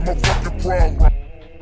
that's my fucking problem.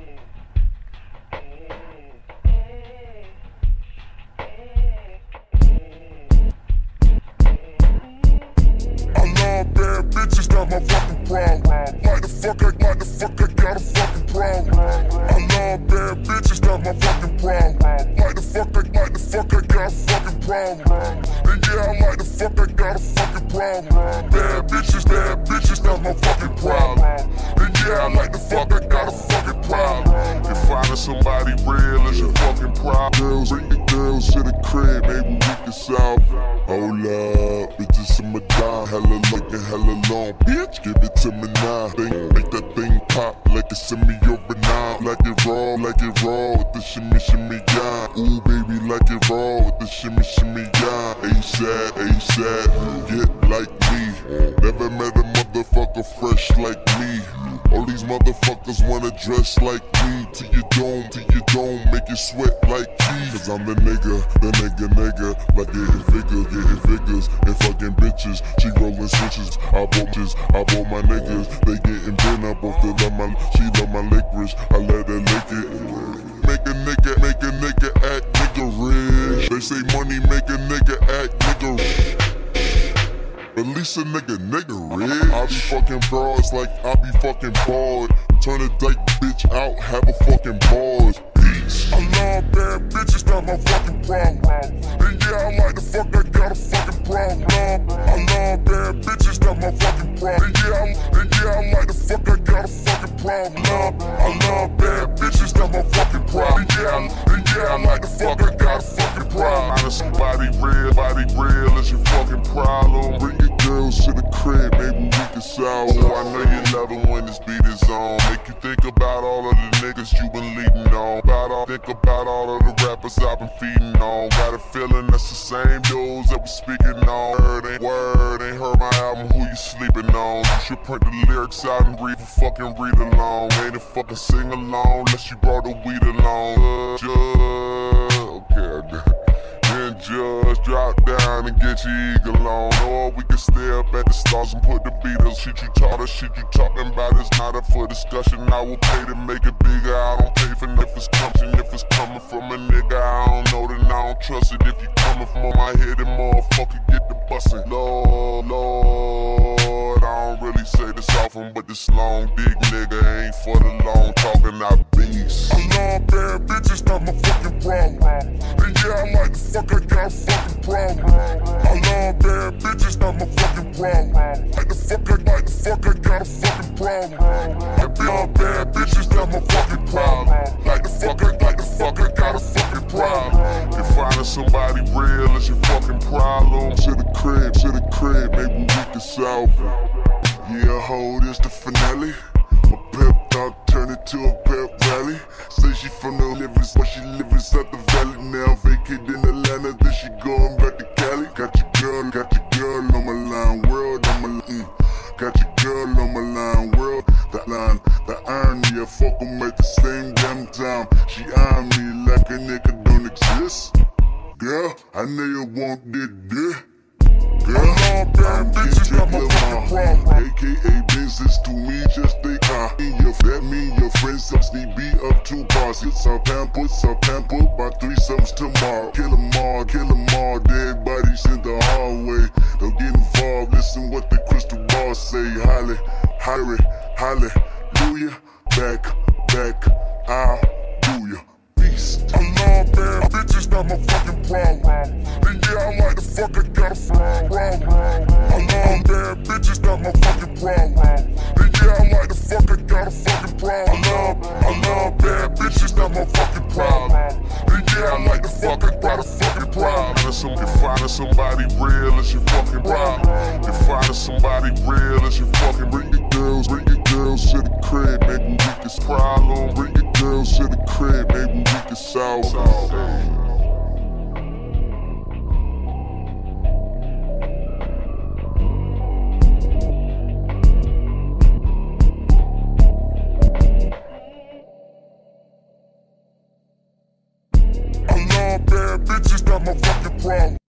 I love bad bitches, that's my fucking problem. Like the fuck I got a fucking problem. I love bad bitches, that's my fucking problem. Like the fuck I got a fucking problem. And yeah, I like the fuck I got a fucking problem. Bad bitches, that's my fucking problem. And yeah, I like the fuck I got a fucking problem. If finding somebody real is your fucking problem, bring your girls to the crib, maybe we can solve it. Hold up, bitches in my dime, hella looking, hella long, bitch, give it to me now. Make that thing pop like a semi-urbanine. Like it raw, with the shimmy, yeah. Ooh, baby, like it raw, with the shimmy, yeah. ASAP, get like me. Never met a motherfucker fresh like me. All these motherfuckers wanna dress like me. To your dome, make you sweat like me. Cause I'm the nigga, like getting figures, and fucking bitches. She rollin' switches, I bought my niggas. They getting bent up off the she love my licorice, I let her lick it. Make a nigga act nigga rich. They say money make a nigga act nigga rich. At least a nigga rich. I be fucking broads like I be fucking bored. Turn a dyke bitch out, have a fucking bars. Peace. I love bad bitches, that's my fucking problem. And yeah, I like the fuck I got a fucking problem. I love bad bitches, that's my fucking problem. And yeah, I like the fuck I got a fucking problem. I love bad bitches, that's my fucking problem. And yeah, I like the fuck I got a fucking problem. Finding somebody real is your fucking problem. Bring your girls to the crib, maybe we can solve it. I know you love it when this beat is on. Make you think about all of the niggas you been leading on. Think about all of the rappers I've been feeding on. Got a feeling that's the same dudes that we speaking on. Word ain't heard my album, who you sleeping on? You should print the lyrics out and read along. Ain't a fucking sing along unless you brought the weed along. Then just drop down and get your eagle on. Or we can stay up at the stars and put the Beatles. Shit you taught us, shit you talking about is not up for discussion. I will pay to make it bigger. I don't pay for if it's coming. If it's coming from a nigga, I don't know, then I don't trust it. If you coming from on my head, then motherfucker get the bussin'. Lord, I don't really say this often, but this long dick nigga ain't for the long talking, I beast. I love bad bitches, that's my fucking problem. And yeah, I like the fuck I got a fucking problem. I love bad bitches, that's my fucking problem. Like the fuck I got a fucking problem. I love bad bitches, that's my fucking problem. Like the fuck I got a fucking problem. If finding somebody real is your fucking problem, to the crib, maybe we can solve it. Yeah, hold this the finale. A pep talk turn it to a pep rally. Say she from the livers, but she living South the Valley. Now vacant in Atlanta, then she going back to Cali. Got your girl on my line, world on my got your girl on my line, world. The irony, I fuck 'em at the same damn time. She eyeing me like a nigga don't exist. Girl, I know you want this. Girl, I'm bitches, that's my fucking problem. AKA business to me, just they are. That mean your friends up, sneak be up 2 bars. Get some pampered, by 3 sums tomorrow. Kill 'em all, dead bodies in the hallway. Don't get involved, listen what the crystal ball say. Hallelujah, back, I'll do ya. Peace. I love bad bitches, that's my fucking problem. And yeah, I like the fuck I got a fucking problem. I love bad bitches, that's my fucking problem. And yeah, I like the fuck I got a fucking problem. I love bad bitches, that's my fucking problem. And yeah, I like the fuck I got a fucking problem. If finding somebody real is your fucking problem. If finding somebody real is your fucking bring your girls to the crib, maybe we can problem. Bring your girls to the crib, maybe we can solve it. Bad bitches, that's my fucking problem.